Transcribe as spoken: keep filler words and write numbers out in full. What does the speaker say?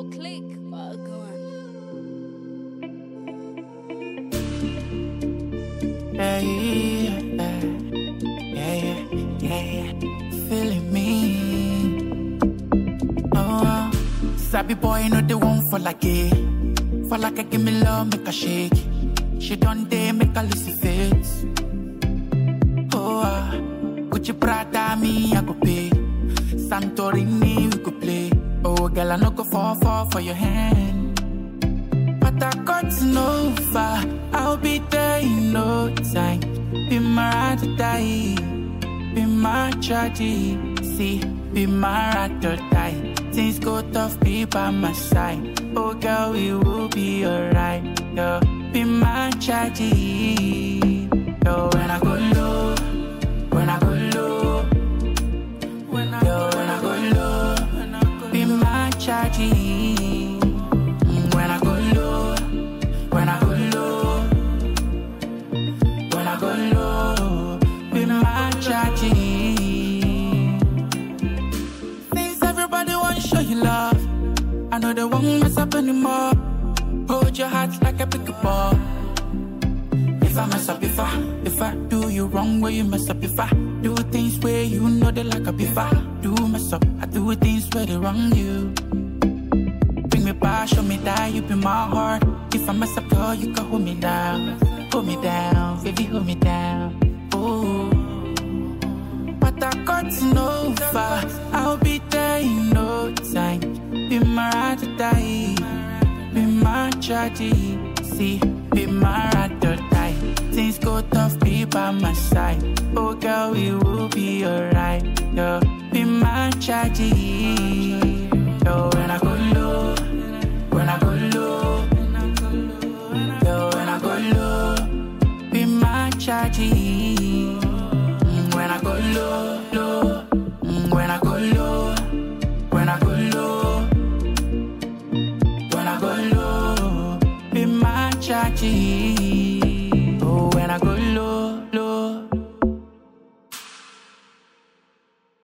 click. Oh, go on. Yeah, yeah, yeah, yeah, yeah, yeah. Feeling me. Oh, sabi boy, no, they won't fall like it. Fall like I give me love, make a shake. She done day, make a listen fit. Oh, uh, Gucci Prada, me, I go pay. Santorini, we go play. Oh, girl, I no go fall, fall for your hand. But I got to know far. I'll be there in no time. Be my ride or die. Be my tragedy. See, be my ride or die. Things go tough, be by my side. Oh, girl, we will be alright. Yo, be my tragedy. Yo, when I go low, when I go low, when I, yo, when I go low, be my tragedy. Mm, when I go low, when I go low, when I go low, be my tragedy. Things everybody want show you love. I know they won't mess up anymore. Hold your heart like a pick up ball. If I mess up, if I, if I do you wrong, where you mess up, if I do things where you know they like up, if I do mess up, I do things where they wrong you. Bring me back, show me that you be my heart. If I mess up, girl, you can hold me down, hold me down, baby, hold me down. Oh, but I got to know far. I'll be there in no time. Be my ride or die. Be my tragedy. See, be my ride or die. Things go tough, be by my side. Oh, girl, we will be alright. Yo, be my tragedy. Yo, when I go low, when I go low, yo, when I go low, be my tragedy. Mm, when I go low, low, mm, when I go low, when I go low, when I go low, be my tragedy.